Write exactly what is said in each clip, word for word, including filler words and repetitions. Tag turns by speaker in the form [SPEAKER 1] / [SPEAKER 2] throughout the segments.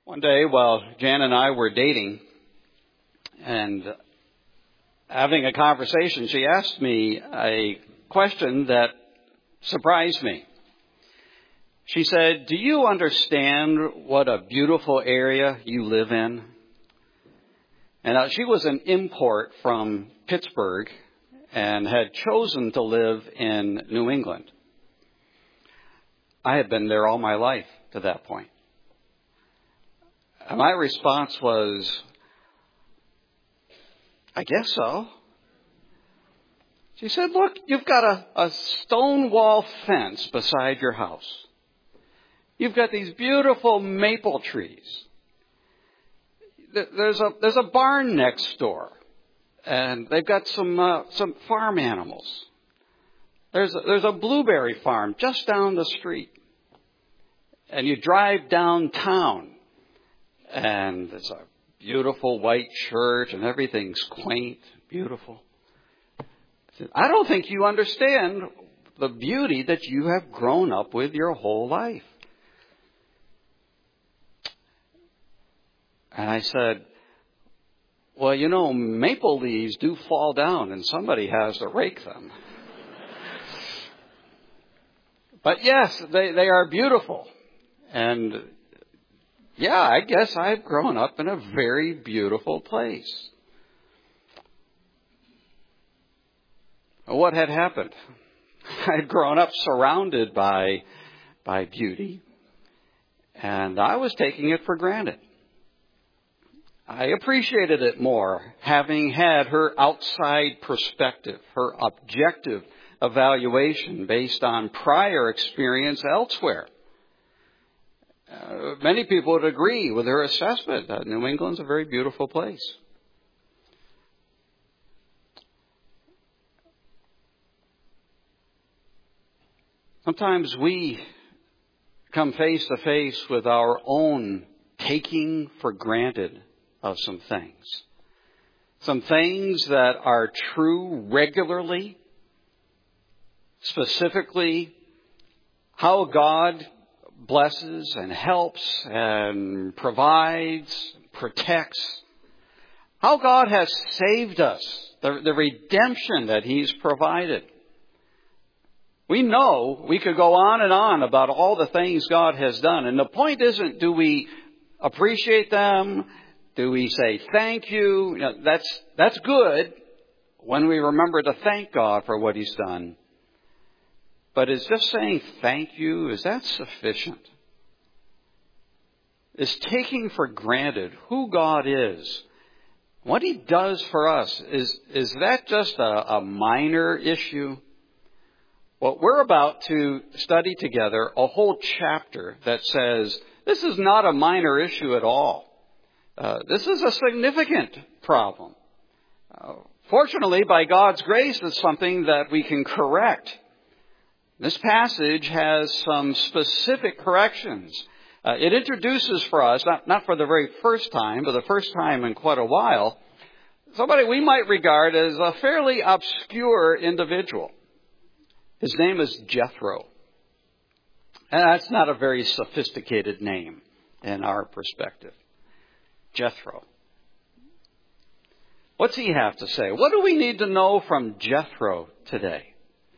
[SPEAKER 1] One day while Jan and I were dating and having a conversation, she asked me a question that surprised me. She said, "Do you understand what a beautiful area you live in?" And uh, she was an import from Pittsburgh and had chosen to live in New England. I had been there all my life to that point. And my response was, "I guess so." She said, "Look, you've got a, a stone wall fence beside your house. You've got these beautiful maple trees. There's a there's a barn next door, and they've got some uh, some farm animals. There's a, there's a blueberry farm just down the street, and you drive downtown, and there's a beautiful white church, and everything's quaint, beautiful. I don't think you understand the beauty that you have grown up with your whole life." And I said, "Well, you know, maple leaves do fall down, and somebody has to rake them." But yes, they, they are beautiful. And yeah, I guess I've grown up in a very beautiful place. What had happened? I'd grown up surrounded by, by beauty, and I was taking it for granted. I appreciated it more, having had her outside perspective, her objective evaluation based on prior experience elsewhere. Uh, many people would agree with her assessment that New England's a very beautiful place. Sometimes we come face to face with our own taking for granted of some things. Some things that are true regularly, specifically how God blesses and helps and provides, protects, how God has saved us, the, the redemption that He's provided. We know we could go on and on about all the things God has done. And the point isn't, do we appreciate them? Do we say thank you? You know, that's, that's good when we remember to thank God for what He's done. But is just saying thank you, is that sufficient? Is taking for granted who God is, what He does for us, is, is that just a, a minor issue? Well, we're about to study together a whole chapter that says this is not a minor issue at all. Uh, this is a significant problem. Uh, fortunately, by God's grace, it's something that we can correct. This passage has some specific corrections. Uh, it introduces for us, not, not for the very first time, but the first time in quite a while, somebody we might regard as a fairly obscure individual. His name is Jethro. And that's not a very sophisticated name in our perspective. Jethro. What's he have to say? What do we need to know from Jethro today?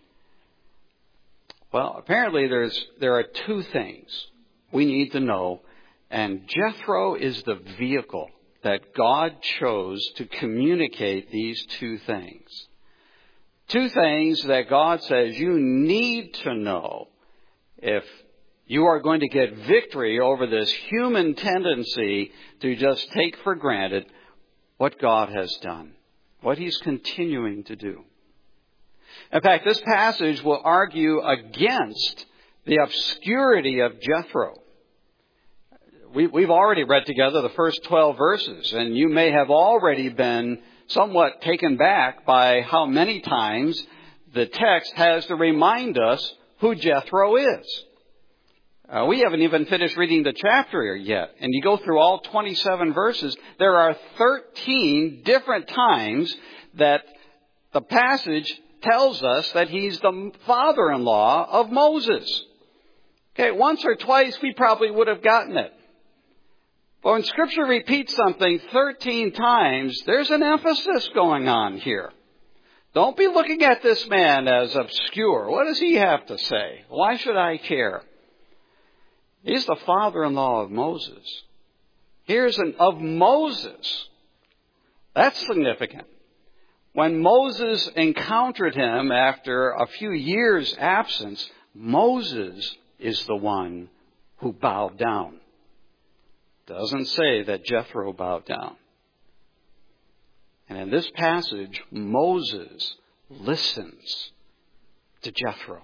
[SPEAKER 1] Well, apparently there's there are two things we need to know, and Jethro is the vehicle that God chose to communicate these two things. Two things that God says you need to know if you are going to get victory over this human tendency to just take for granted what God has done, what He's continuing to do. In fact, this passage will argue against the obscurity of Jethro. We, we've already read together the first twelve verses, and you may have already been somewhat taken back by how many times the text has to remind us who Jethro is. Uh, we haven't even finished reading the chapter yet. And you go through all twenty-seven verses, there are thirteen different times that the passage tells us that he's the father-in-law of Moses. Okay, once or twice we probably would have gotten it. But when Scripture repeats something thirteen times, there's an emphasis going on here. Don't be looking at this man as obscure. What does he have to say? Why should I care? He's the father-in-law of Moses. Here's an of Moses. That's significant. When Moses encountered him after a few years' absence, Moses is the one who bowed down. Doesn't say that Jethro bowed down. And in this passage, Moses listens to Jethro.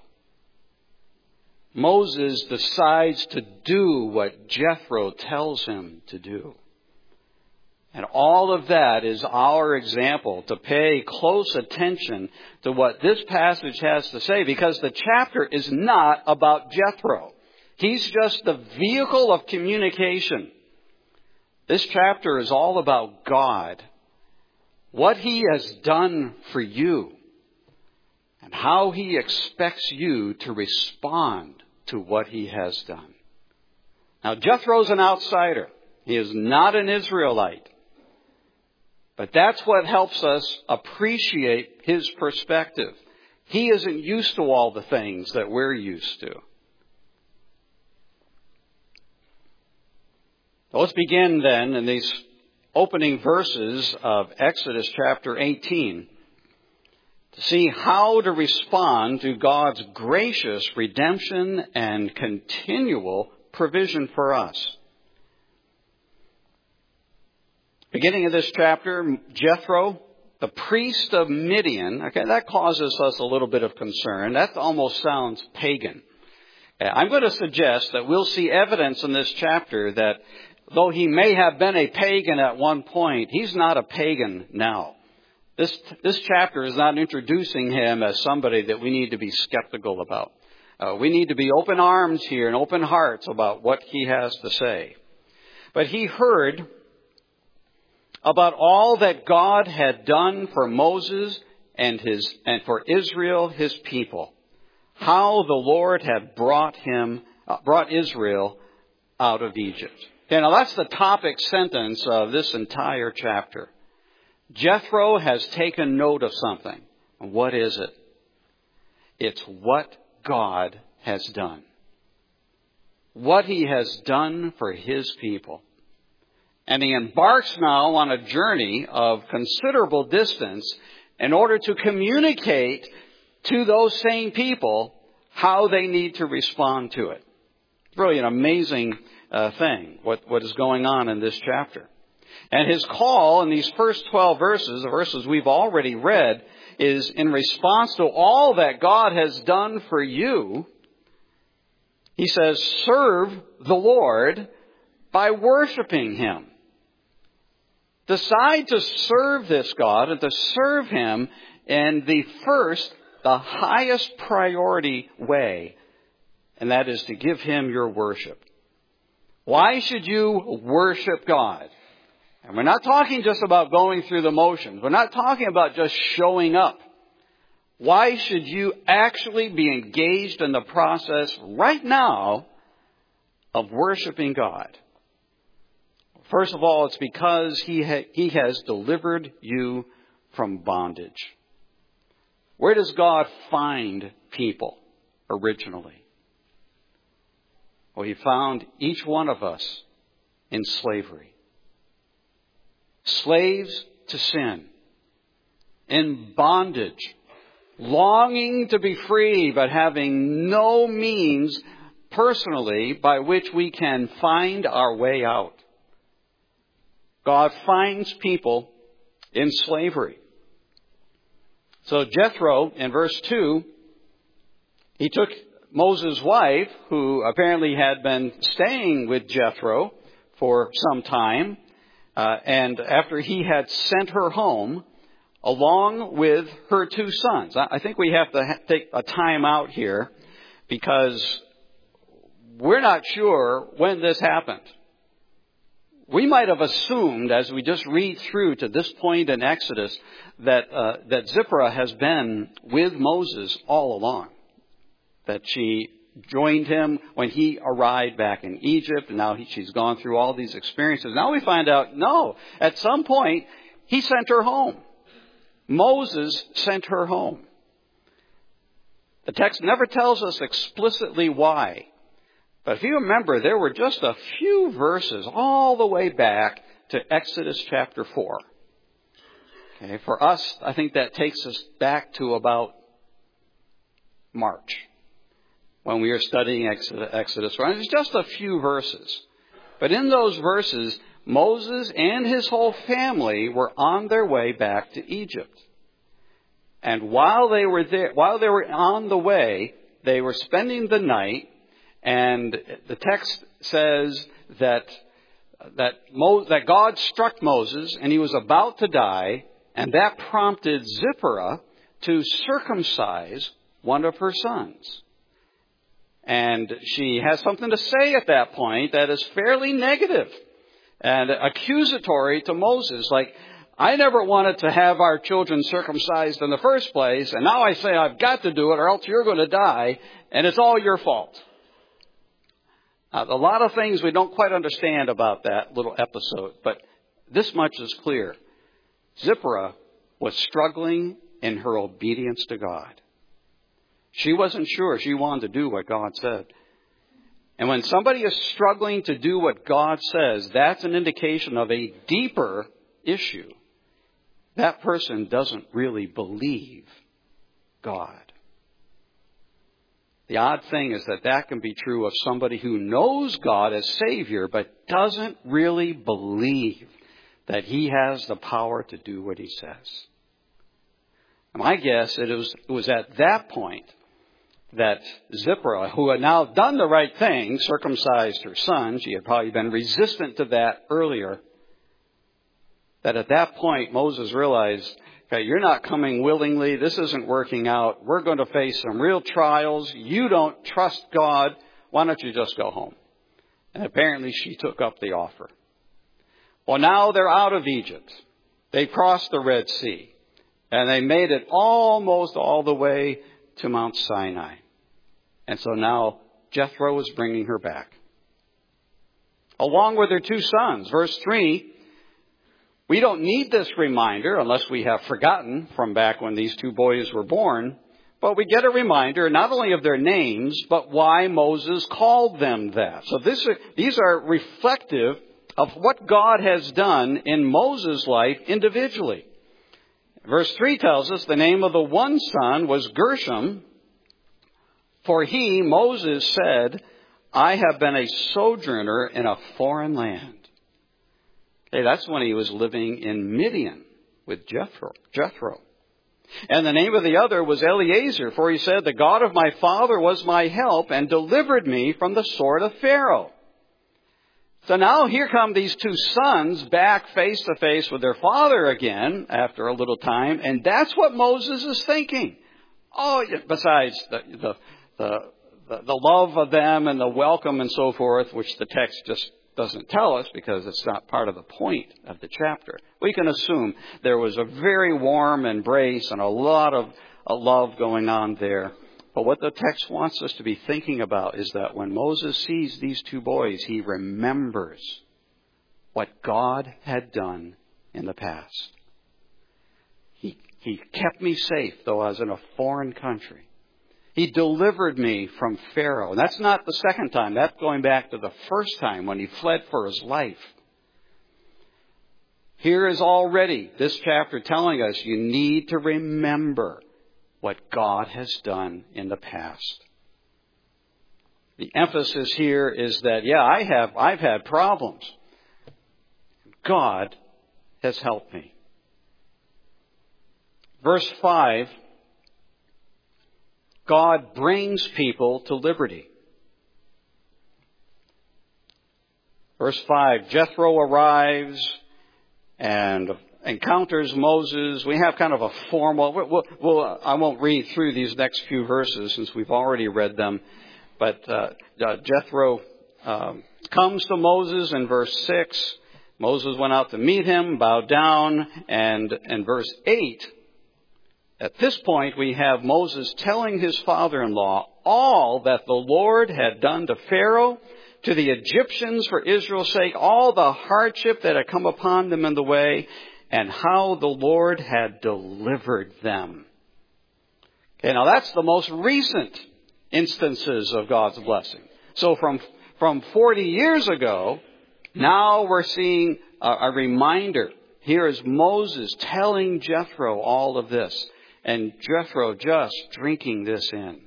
[SPEAKER 1] Moses decides to do what Jethro tells him to do. And all of that is our example to pay close attention to what this passage has to say, because the chapter is not about Jethro. He's just the vehicle of communication. This chapter is all about God, what He has done for you, and how He expects you to respond to what He has done. Now, Jethro's an outsider. He is not an Israelite. But that's what helps us appreciate his perspective. He isn't used to all the things that we're used to. Let's begin then in these opening verses of Exodus chapter eighteen to see how to respond to God's gracious redemption and continual provision for us. Beginning of this chapter, Jethro, the priest of Midian, okay, that causes us a little bit of concern. That almost sounds pagan. I'm going to suggest that we'll see evidence in this chapter that though he may have been a pagan at one point, he's not a pagan now. This, this chapter is not introducing him as somebody that we need to be skeptical about. Uh, we need to be open arms here and open hearts about what he has to say. But he heard about all that God had done for Moses and his and for Israel, his people. How the Lord had brought him, uh, brought Israel out of Egypt. Okay, now that's the topic sentence of this entire chapter. Jethro has taken note of something. What is it? It's what God has done. What He has done for His people. And he embarks now on a journey of considerable distance in order to communicate to those same people how they need to respond to it. It's really an amazing uh, thing, what, what is going on in this chapter. And his call in these first twelve verses, the verses we've already read, is in response to all that God has done for you. He says, serve the Lord by worshiping Him. Decide to serve this God and to serve Him in the first, the highest priority way, and that is to give Him your worship. Why should you worship God? And we're not talking just about going through the motions. We're not talking about just showing up. Why should you actually be engaged in the process right now of worshiping God? First of all, it's because he, ha- he has delivered you from bondage. Where does God find people originally? Well, He found each one of us in slavery. Slaves to sin. In bondage. Longing to be free, but having no means personally by which we can find our way out. God finds people in slavery. So Jethro, in verse two, he took Moses' wife, who apparently had been staying with Jethro for some time, uh, and after he had sent her home, along with her two sons. I think we have to ha- take a time out here, because we're not sure when this happened. We might have assumed, as we just read through to this point in Exodus, that uh, that Zipporah has been with Moses all along. That she joined him when he arrived back in Egypt, and now he, she's gone through all these experiences. Now we find out, no, at some point, he sent her home. Moses sent her home. The text never tells us explicitly why. But if you remember, there were just a few verses all the way back to Exodus chapter four. Okay, for us, I think that takes us back to about March, when we were studying Exodus. It's just a few verses. But in those verses, Moses and his whole family were on their way back to Egypt. And while they were there, while they were on the way, they were spending the night, and the text says that that Mo, that God struck Moses, and he was about to die, and that prompted Zipporah to circumcise one of her sons. And she has something to say at that point that is fairly negative and accusatory to Moses. Like, I never wanted to have our children circumcised in the first place, and now I say I've got to do it or else you're going to die, and it's all your fault. Uh, a lot of things we don't quite understand about that little episode, but this much is clear. Zipporah was struggling in her obedience to God. She wasn't sure she wanted to do what God said. And when somebody is struggling to do what God says, that's an indication of a deeper issue. That person doesn't really believe God. The odd thing is that that can be true of somebody who knows God as Savior, but doesn't really believe that He has the power to do what He says. My guess it was, it was at that point that Zipporah, who had now done the right thing, circumcised her son, she had probably been resistant to that earlier, that at that point Moses realized, okay, you're not coming willingly, this isn't working out, we're going to face some real trials, you don't trust God, why don't you just go home? And apparently she took up the offer. Well, now they're out of Egypt. They crossed the Red Sea. And they made it almost all the way to Mount Sinai. And so now Jethro is bringing her back, along with her two sons. Verse three, we don't need this reminder unless we have forgotten from back when these two boys were born. But we get a reminder not only of their names, but why Moses called them that. So this, these are reflective of what God has done in Moses' life individually. Verse three tells us the name of the one son was Gershom, for he, Moses, said, I have been a sojourner in a foreign land. Okay, that's when he was living in Midian with Jethro. Jethro. And the name of the other was Eliezer, for he said, the God of my father was my help and delivered me from the sword of Pharaoh. So now here come these two sons back face to face with their father again after a little time. And that's what Moses is thinking. Oh, besides the, the, the, the, the love of them and the welcome and so forth, which the text just doesn't tell us because it's not part of the point of the chapter. We can assume there was a very warm embrace and a lot of a love going on there. But what the text wants us to be thinking about is that when Moses sees these two boys, he remembers what God had done in the past. He, he kept me safe, though I was in a foreign country. He delivered me from Pharaoh. And that's not the second time. That's going back to the first time when he fled for his life. Here is already this chapter telling us you need to remember what God has done in the past. The emphasis here is that, yeah, I have, I've had problems. God has helped me. Verse five, God brings people to liberty. Verse five, Jethro arrives and encounters Moses. We have kind of a formal, we'll, we'll, I won't read through these next few verses since we've already read them. But uh, uh, Jethro um, comes to Moses in verse six. Moses went out to meet him, bowed down, and in verse eight, At this point, we have Moses telling his father-in-law all that the Lord had done to Pharaoh, to the Egyptians for Israel's sake, all the hardship that had come upon them in the way, and how the Lord had delivered them. Okay, now that's the most recent instances of God's blessing. So from, from forty years ago, now we're seeing a, a reminder. Here is Moses telling Jethro all of this, and Jethro just drinking this in.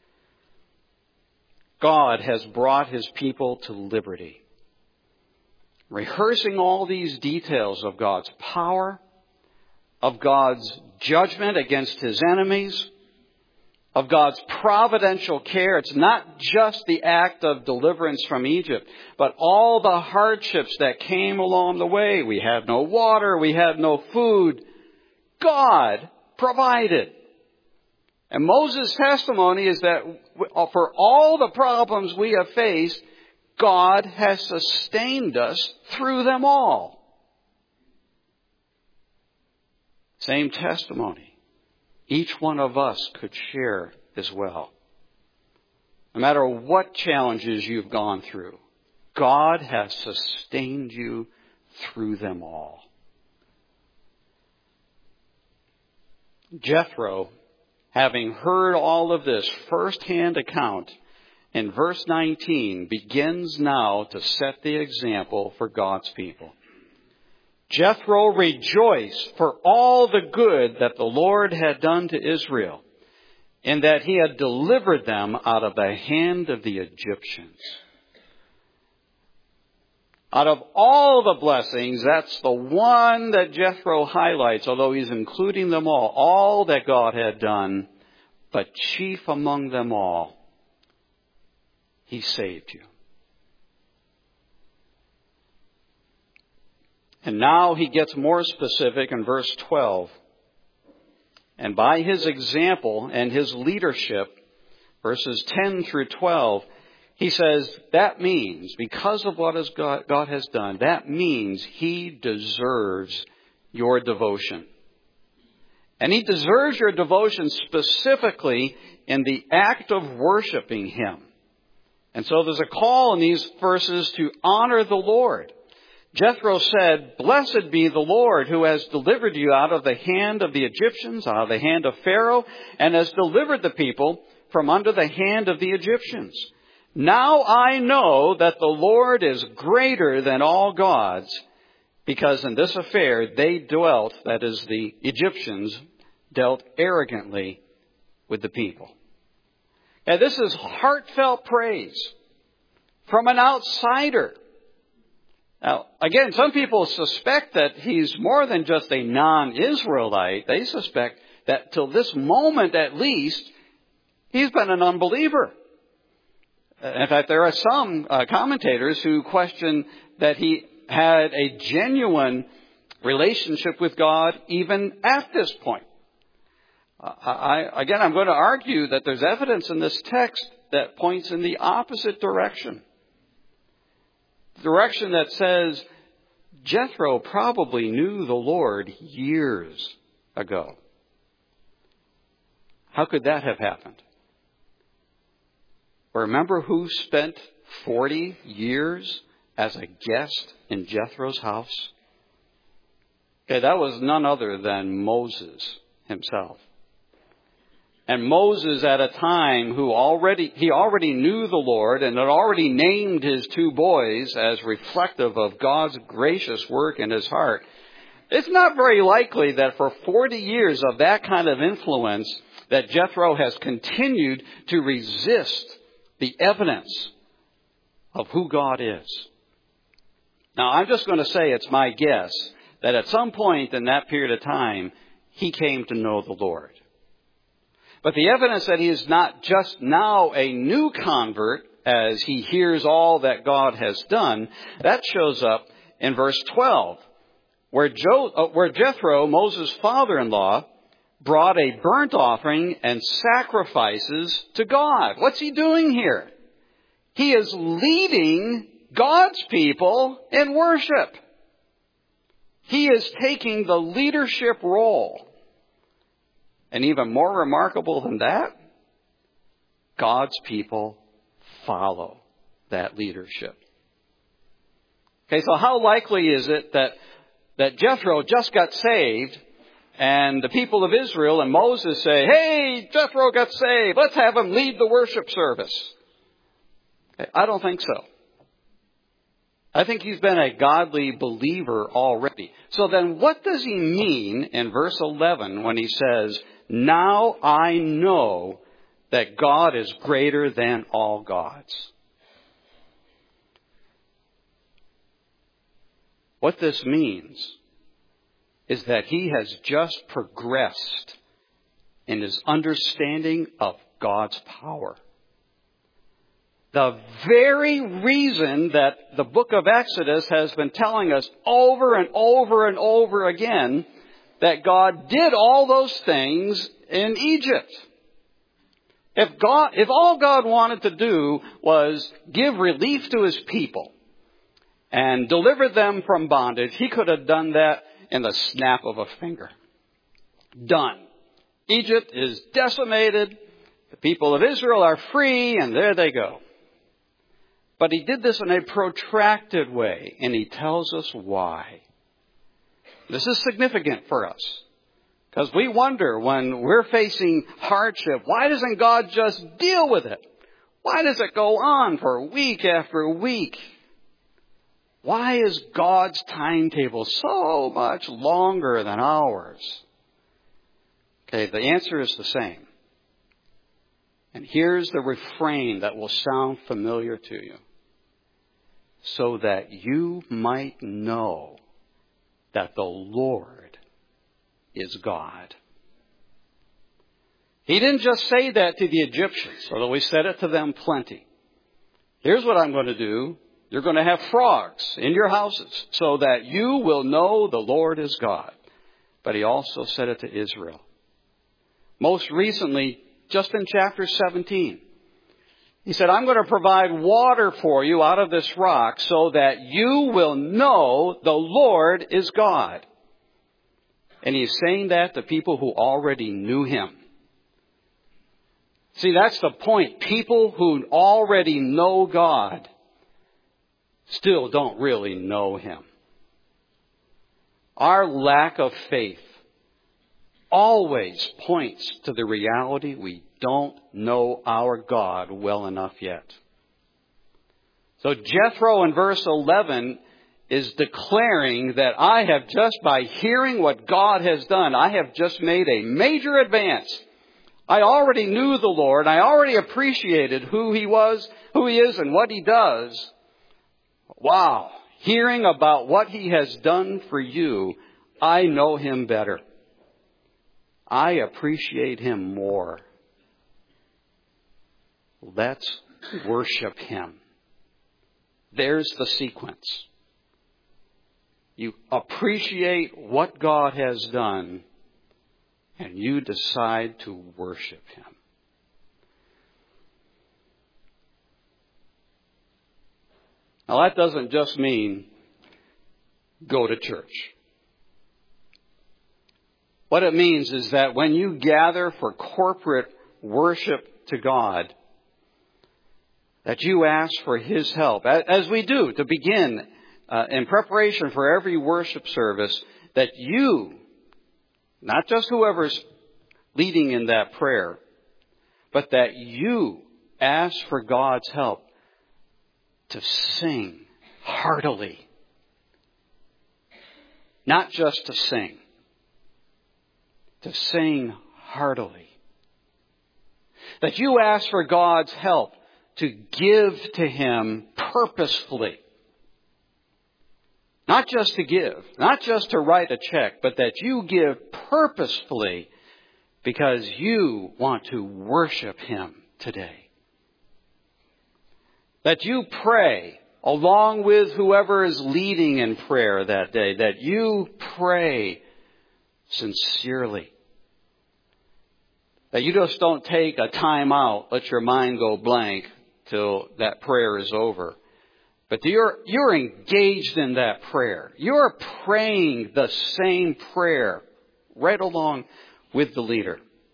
[SPEAKER 1] God has brought his people to liberty. Rehearsing all these details of God's power, of God's judgment against his enemies, of God's providential care. It's not just the act of deliverance from Egypt, but all the hardships that came along the way. We had no water, we had no food. God provided. And Moses' testimony is that for all the problems we have faced, God has sustained us through them all. Same testimony. Each one of us could share as well. No matter what challenges you've gone through, God has sustained you through them all. Jethro, having heard all of this first-hand account, in verse nineteen, begins now to set the example for God's people. Jethro rejoiced for all the good that the Lord had done to Israel, in that he had delivered them out of the hand of the Egyptians. Out of all the blessings, that's the one that Jethro highlights, although he's including them all, all that God had done, but chief among them all, he saved you. And now he gets more specific in verse twelve. And by his example and his leadership, verses ten through twelve, he says that means, because of what God, God has done, that means he deserves your devotion. And he deserves your devotion specifically in the act of worshiping him. And so there's a call in these verses to honor the Lord. Jethro said, "Blessed be the Lord who has delivered you out of the hand of the Egyptians, out of the hand of Pharaoh, and has delivered the people from under the hand of the Egyptians. Now I know that the Lord is greater than all gods, because in this affair they dwelt," that is, the Egyptians, dealt arrogantly with the people. And this is heartfelt praise from an outsider. Now, again, some people suspect that he's more than just a non-Israelite. They suspect that till this moment at least, he's been an unbeliever. In fact, there are some uh, commentators who question that he had a genuine relationship with God even at this point. Uh, I, again, I'm going to argue that there's evidence in this text that points in the opposite direction. The direction that says Jethro probably knew the Lord years ago. How could that have happened? Remember who spent forty years as a guest in Jethro's house? Okay, that was none other than Moses himself. And Moses, at a time who already, he already knew the Lord and had already named his two boys as reflective of God's gracious work in his heart. It's not very likely that for forty years of that kind of influence that Jethro has continued to resist the evidence of who God is. Now, I'm just going to say it's my guess that at some point in that period of time, he came to know the Lord. But the evidence that he is not just now a new convert as he hears all that God has done, that shows up in verse twelve, where, jo- uh, where Jethro, Moses' father-in-law, brought a burnt offering and sacrifices to God. What's he doing here? He is leading God's people in worship. He is taking the leadership role. And even more remarkable than that, God's people follow that leadership. Okay, so how likely is it that, that Jethro just got saved and the people of Israel and Moses say, hey, Jethro got saved, let's have him lead the worship service? Okay, I don't think so. I think he's been a godly believer already. So then what does he mean in verse eleven when he says, now I know that God is greater than all gods? What this means is that he has just progressed in his understanding of God's power. The very reason that the book of Exodus has been telling us over and over and over again that God did all those things in Egypt. If God, if all God wanted to do was give relief to his people and deliver them from bondage, he could have done that in the snap of a finger. Done. Egypt is decimated. The people of Israel are free, and there they go. But he did this in a protracted way, and he tells us why. This is significant for us, because we wonder when we're facing hardship, why doesn't God just deal with it? Why does it go on for week after week? Why is God's timetable so much longer than ours? Okay, the answer is the same. And here's the refrain that will sound familiar to you. So that you might know that the Lord is God. He didn't just say that to the Egyptians, although he said it to them plenty. Here's what I'm going to do. You're going to have frogs in your houses so that you will know the Lord is God. But he also said it to Israel. Most recently, just in chapter seventeen, he said, I'm going to provide water for you out of this rock so that you will know the Lord is God. And he's saying that to people who already knew him. See, that's the point. People who already know God still don't really know him. Our lack of faith always points to the reality we don't know our God well enough yet. So Jethro in verse eleven is declaring that I have just, by hearing what God has done, I have just made a major advance. I already knew the Lord. I already appreciated who he was, who he is, and what he does. Wow. Hearing about what he has done for you, I know him better. I appreciate him more. Let's worship him. There's the sequence. You appreciate what God has done, and you decide to worship him. Now that doesn't just mean go to church. What it means is that when you gather for corporate worship to God, that you ask for his help, as we do to begin uh, in preparation for every worship service, that you, not just whoever's leading in that prayer, but that you ask for God's help to sing heartily. Not just to sing. To sing heartily. That you ask for God's help to give to him purposefully. Not just to give, not just to write a check, but that you give purposefully because you want to worship him today. That you pray along with whoever is leading in prayer that day, that you pray sincerely. That you just don't take a time out, let your mind go blank till that prayer is over. But you're, you're engaged in that prayer. You're praying the same prayer right along with the leader.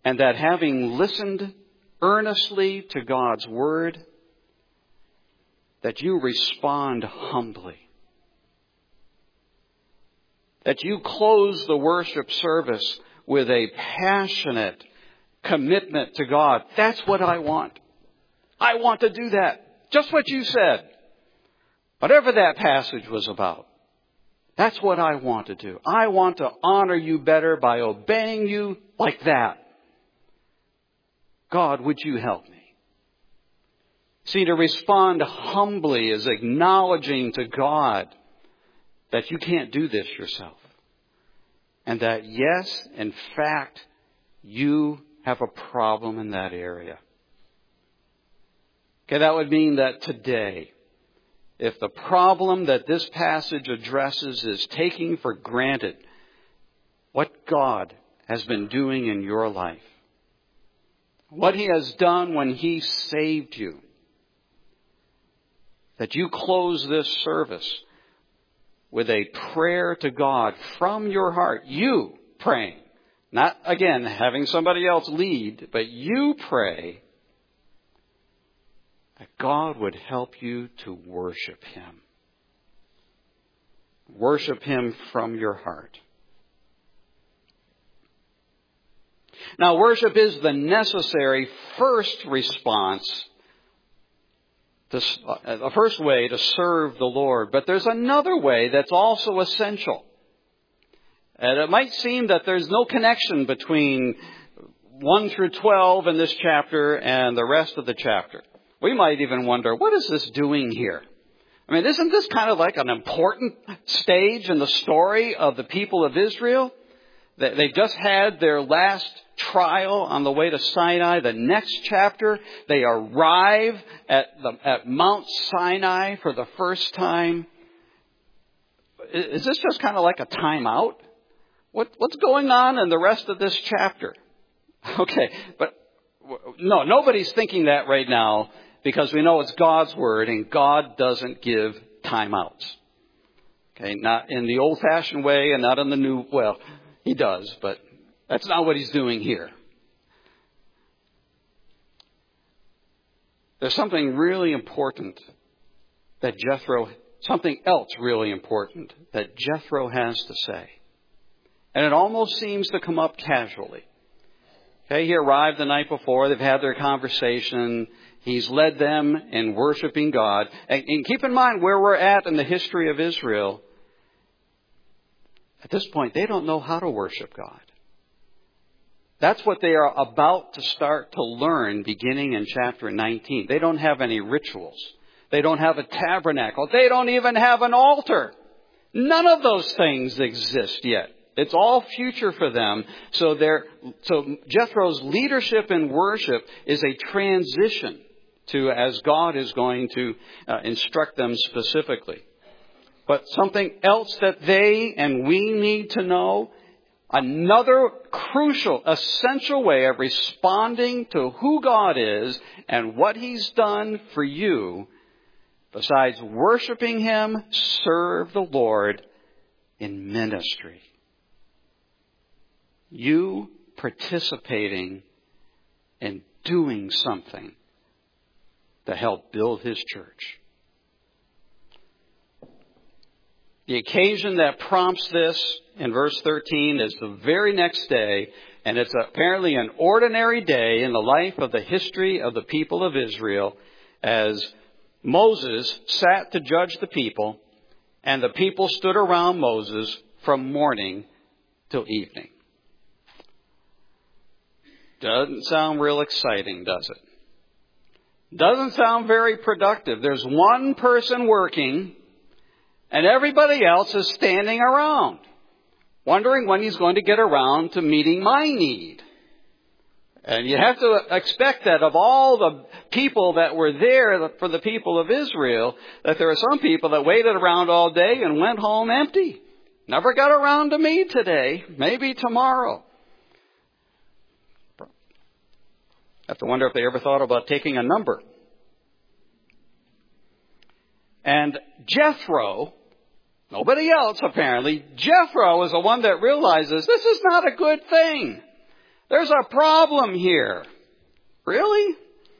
[SPEAKER 1] And that having listened earnestly to God's word, that you respond humbly. That you close the worship service with a passionate commitment to God. That's what I want. I want to do that. Just what you said. Whatever that passage was about. That's what I want to do. I want to honor you better by obeying you like that. God, would you help me? See, to respond humbly is acknowledging to God that you can't do this yourself. And that, yes, in fact, you have a problem in that area. Okay, that would mean that today, if the problem that this passage addresses is taking for granted what God has been doing in your life, what He has done when He saved you, that you close this service with a prayer to God from your heart. You praying. Not, again, having somebody else lead, but you pray that God would help you to worship Him. Worship Him from your heart. Now, worship is the necessary first response, to, uh, the first way to serve the Lord. But there's another way that's also essential. And it might seem that there's no connection between one through twelve in this chapter and the rest of the chapter. We might even wonder, what is this doing here? I mean, isn't this kind of like an important stage in the story of the people of Israel? They just had their last trial on the way to Sinai. The next chapter, they arrive at, the, at Mount Sinai for the first time. Is this just kind of like a timeout? What, what's going on in the rest of this chapter? Okay, but no, nobody's thinking that right now because we know it's God's word and God doesn't give timeouts. Okay, not in the old-fashioned way and not in the new, well, He does, but that's not what He's doing here. There's something really important that Jethro, something else really important that Jethro has to say. And it almost seems to come up casually. Okay, he arrived the night before. They've had their conversation. He's led them in worshiping God. And, and keep in mind where we're at in the history of Israel. At this point, they don't know how to worship God. That's what they are about to start to learn beginning in chapter nineteen. They don't have any rituals. They don't have a tabernacle. They don't even have an altar. None of those things exist yet. It's all future for them. So they're, so Jethro's leadership in worship is a transition to as God is going to uh, instruct them specifically. But something else that they and we need to know, another crucial, essential way of responding to who God is and what He's done for you, besides worshiping Him, serve the Lord in ministry. You participating in doing something to help build His church. The occasion that prompts this in verse thirteen is the very next day, and it's apparently an ordinary day in the life of the history of the people of Israel as Moses sat to judge the people, and the people stood around Moses from morning till evening. Doesn't sound real exciting, does it? Doesn't sound very productive. There's one person working, and everybody else is standing around, wondering when he's going to get around to meeting my need. And you have to expect that of all the people that were there for the people of Israel, that there are some people that waited around all day and went home empty. Never got around to me today, maybe tomorrow. I have to wonder if they ever thought about taking a number. And Jethro, nobody else apparently, Jethro is the one that realizes this is not a good thing. There's a problem here. Really?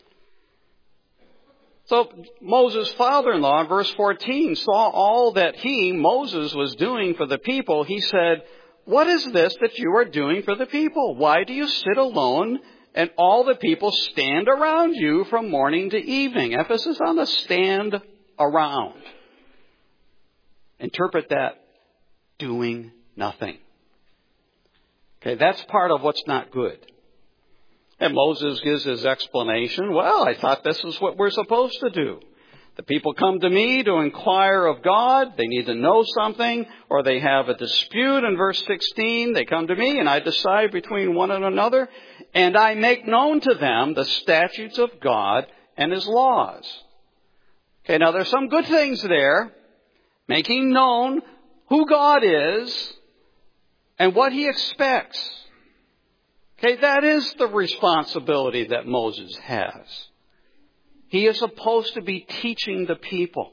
[SPEAKER 1] So Moses' father-in-law, in verse fourteen, saw all that he, Moses, was doing for the people. He said, "What is this that you are doing for the people? Why do you sit alone and all the people stand around you from morning to evening?" Emphasis on the stand around. Interpret that, doing nothing. Okay, that's part of what's not good. And Moses gives his explanation. Well, I thought this is what we're supposed to do. The people come to me to inquire of God. They need to know something, or they have a dispute. In verse sixteen, they come to me and I decide between one and another, and I make known to them the statutes of God and his laws. Okay, now there's some good things there. Making known who God is and what he expects. Okay, that is the responsibility that Moses has. He is supposed to be teaching the people.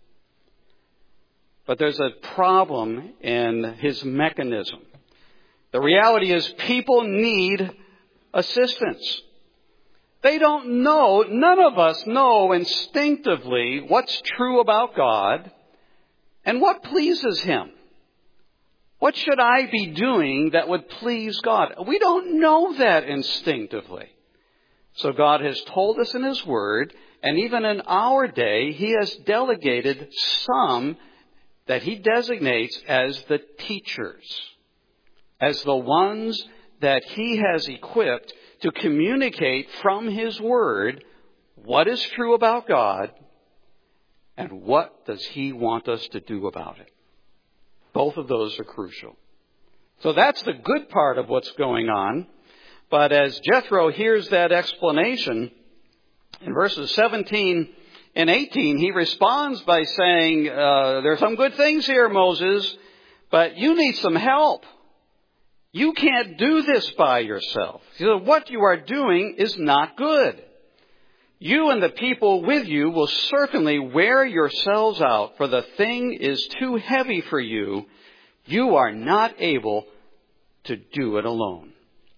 [SPEAKER 1] But there's a problem in his mechanism. The reality is people need assistance. They don't know, none of us know instinctively what's true about God and what pleases him. What should I be doing that would please God? We don't know that instinctively. So God has told us in his word, and even in our day, he has delegated some that he designates as the teachers, as the ones that he has equipped to communicate from his word what is true about God and what does he want us to do about it. Both of those are crucial. So that's the good part of what's going on. But as Jethro hears that explanation, in verses seventeen and eighteen, he responds by saying, uh, there are some good things here, Moses, but you need some help. You can't do this by yourself. So what you are doing is not good. You and the people with you will certainly wear yourselves out, for the thing is too heavy for you. You are not able to do it alone.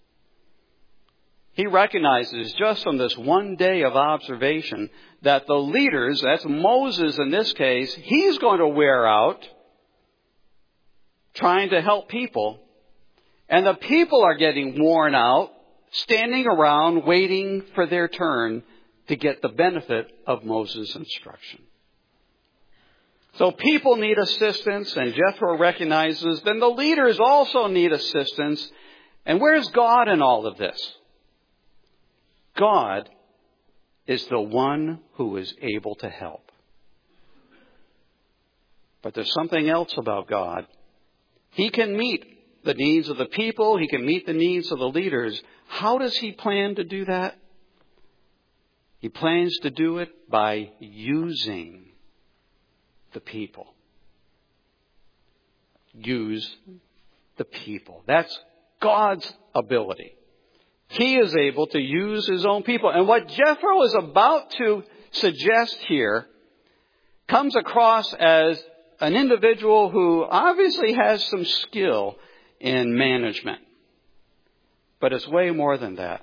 [SPEAKER 1] He recognizes just from this one day of observation that the leaders, that's Moses in this case, he's going to wear out trying to help people. And the people are getting worn out, standing around waiting for their turn to get the benefit of Moses' instruction. So people need assistance, and Jethro recognizes then the leaders also need assistance. And where's God in all of this? God is the one who is able to help. But there's something else about God. He can meet the needs of the people. He can meet the needs of the leaders. How does he plan to do that? He plans to do it by using the people. Use the people. That's God's ability. He is able to use his own people. And what Jethro is about to suggest here comes across as an individual who obviously has some skill in management. But it's way more than that.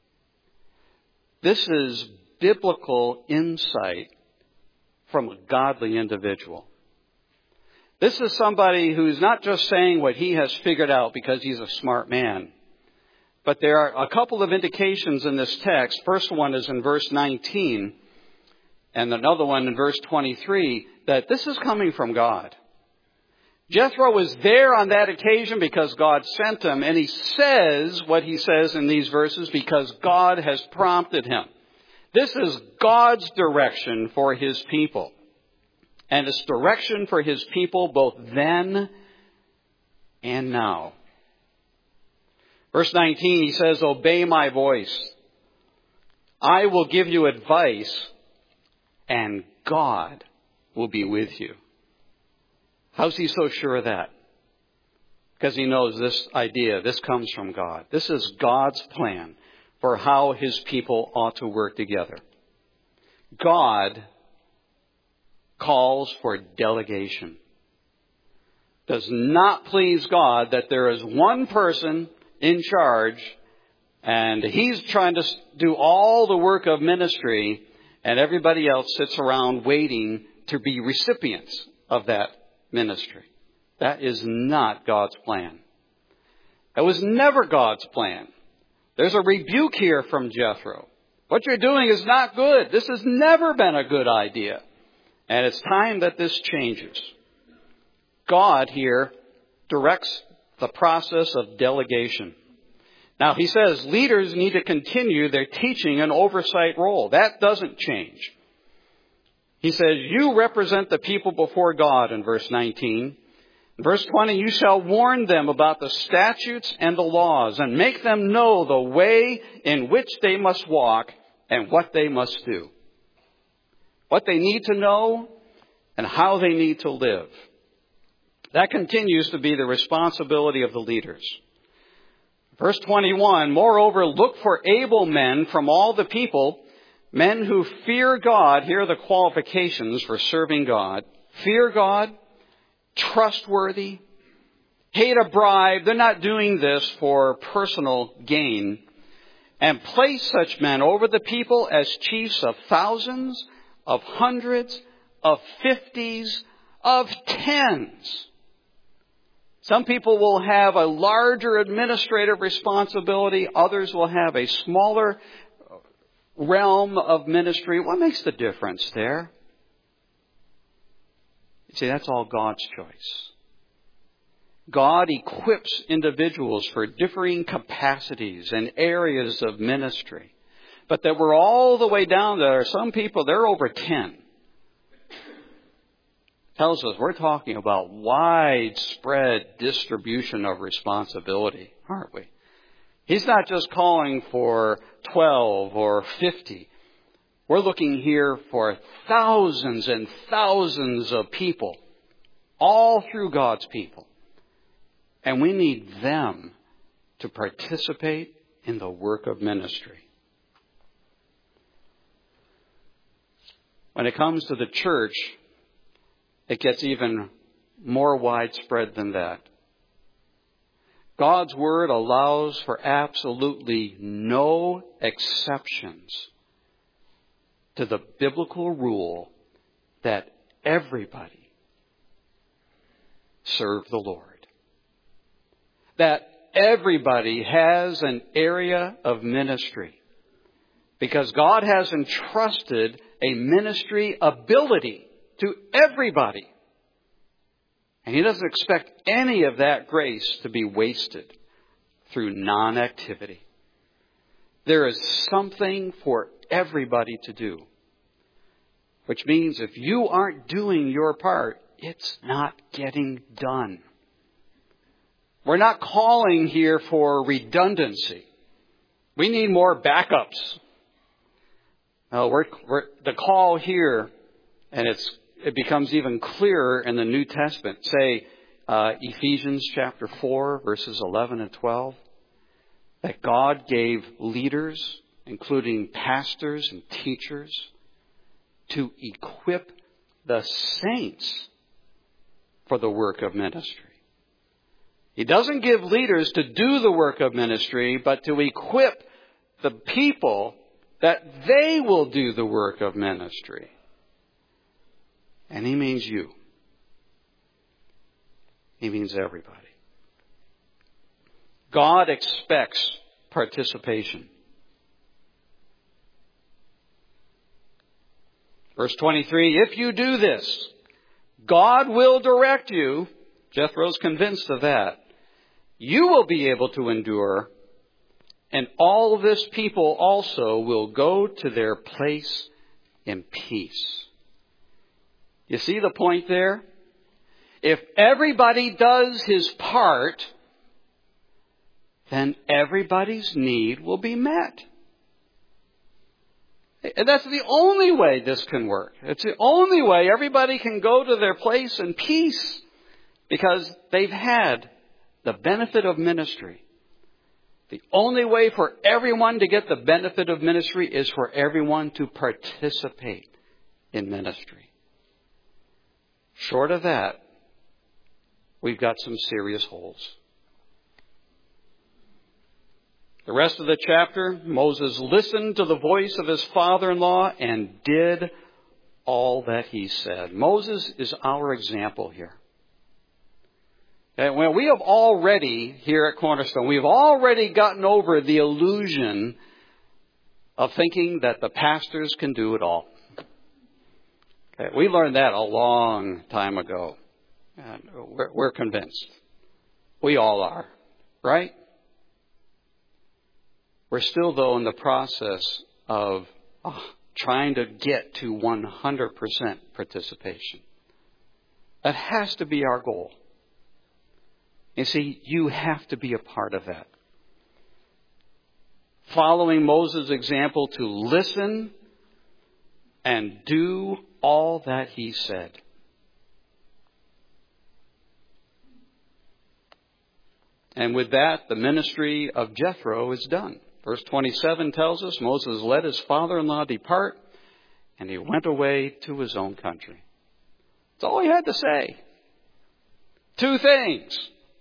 [SPEAKER 1] This is biblical insight from a godly individual. This is somebody who's not just saying what he has figured out because he's a smart man. But there are a couple of indications in this text. First one is in verse nineteen, and another one in verse twenty-three, that this is coming from God. Jethro was there on that occasion because God sent him, and he says what he says in these verses because God has prompted him. This is God's direction for his people. And it's direction for his people both then and now. Verse nineteen, he says, "Obey my voice. I will give you advice, and God will be with you." How's he so sure of that? Because he knows this idea, this comes from God. This is God's plan for how his people ought to work together. God calls for delegation. Does not please God that there is one person in charge And he's trying to do all the work of ministry, and everybody else sits around waiting to be recipients of that ministry. That is not God's plan. It was never God's plan. There's a rebuke here from Jethro. What you're doing is not good. This has never been a good idea. And it's time that this changes. God here directs the process of delegation. Now, he says leaders need to continue their teaching and oversight role. That doesn't change. He says, you represent the people before God in verse nineteen. In verse twenty, you shall warn them about the statutes and the laws and make them know the way in which they must walk and what they must do. What they need to know and how they need to live. That continues to be the responsibility of the leaders. Verse twenty-one, moreover, look for able men from all the people, men who fear God. Here are the qualifications for serving God. Fear God, trustworthy, hate a bribe. They're not doing this for personal gain. And place such men over the people as chiefs of thousands, of hundreds, of fifties, of tens. Some people will have a larger administrative responsibility. Others will have a smaller realm of ministry. What makes the difference there? You see, that's all God's choice. God equips individuals for differing capacities and areas of ministry. But that we're all the way down there. Some people, they're over ten. Tells us we're talking about widespread distribution of responsibility, aren't we? He's not just calling for twelve or fifty. We're looking here for thousands and thousands of people, all through God's people. And we need them to participate in the work of ministry. When it comes to the church, it gets even more widespread than that. God's Word allows for absolutely no exceptions to the biblical rule that everybody serve the Lord. That everybody has an area of ministry. Because God has entrusted a ministry ability to everybody. And He doesn't expect any of that grace to be wasted through non-activity. There is something for everybody to do. Which means if you aren't doing your part, it's not getting done. We're not calling here for redundancy. We need more backups. No, we're, we're, the call here, and it's it becomes even clearer in the New Testament. Say, uh, Ephesians chapter four, verses eleven and twelve. That God gave leaders, including pastors and teachers, to equip the saints for the work of ministry. He doesn't give leaders to do the work of ministry, but to equip the people that they will do the work of ministry. And He means you. He means everybody. God expects participation. Verse twenty-three, if you do this, God will direct you. Jethro's convinced of that. You will be able to endure, and all this people also will go to their place in peace. You see the point there? If everybody does his part, then everybody's need will be met. And that's the only way this can work. It's the only way everybody can go to their place in peace, because they've had the benefit of ministry. The only way for everyone to get the benefit of ministry is for everyone to participate in ministry. Short of that, we've got some serious holes. The rest of the chapter, Moses listened to the voice of his father-in-law and did all that he said. Moses is our example here. And when we have already, here at Cornerstone, we've already gotten over the illusion of thinking that the pastors can do it all. Okay, we learned that a long time ago. And we're, we're convinced. We all are, right? We're still, though, in the process of oh, trying to get to one hundred percent participation. That has to be our goal. You see, you have to be a part of that. Following Moses' example to listen and do all that he said. And with that, the ministry of Jethro is done. Verse twenty-seven tells us Moses let his father-in-law depart, and he went away to his own country. That's all he had to say. Two things.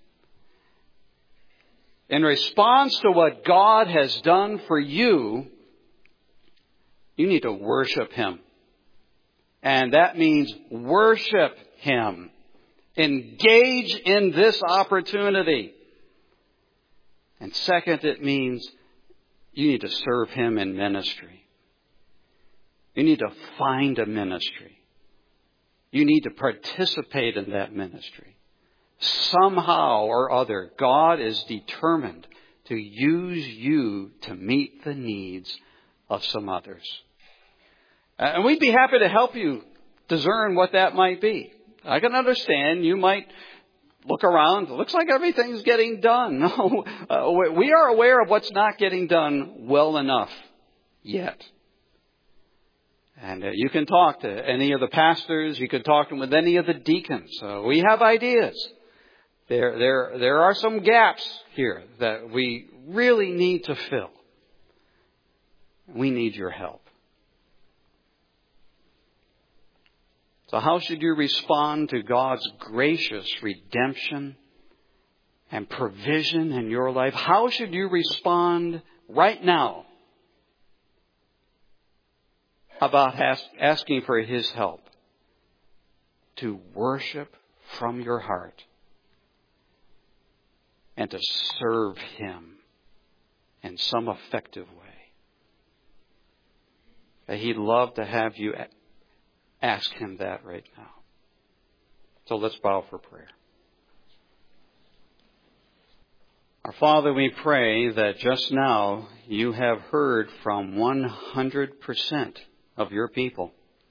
[SPEAKER 1] In response to what God has done for you, you need to worship Him. And that means worship Him. Engage in this opportunity. And second, it means you need to serve Him in ministry. You need to find a ministry. You need to participate in that ministry. Somehow or other, God is determined to use you to meet the needs of some others. And we'd be happy to help you discern what that might be. I can understand you might look around. It looks like everything's getting done. No, uh, we are aware of what's not getting done well enough yet. And uh, you can talk to any of the pastors. You can talk to them with any of the deacons. Uh, we have ideas. There, there, there are some gaps here that we really need to fill. We need your help. So how should you respond to God's gracious redemption and provision in your life? How should you respond right now about ask, asking for His help to worship from your heart and to serve Him in some effective way? That He'd love to have you ask Him that right now. So let's bow for prayer. Our Father, we pray that just now you have heard from one hundred percent of your people.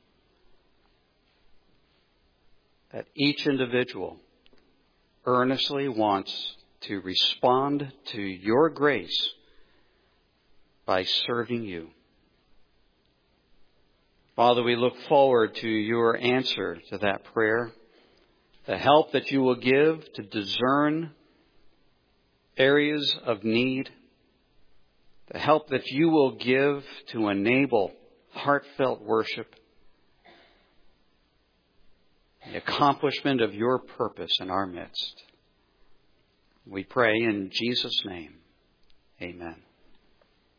[SPEAKER 1] That each individual earnestly wants to respond to your grace by serving you. Father, we look forward to your answer to that prayer, the help that you will give to discern areas of need, the help that you will give to enable heartfelt worship, the accomplishment of your purpose in our midst. We pray in Jesus' name. Amen.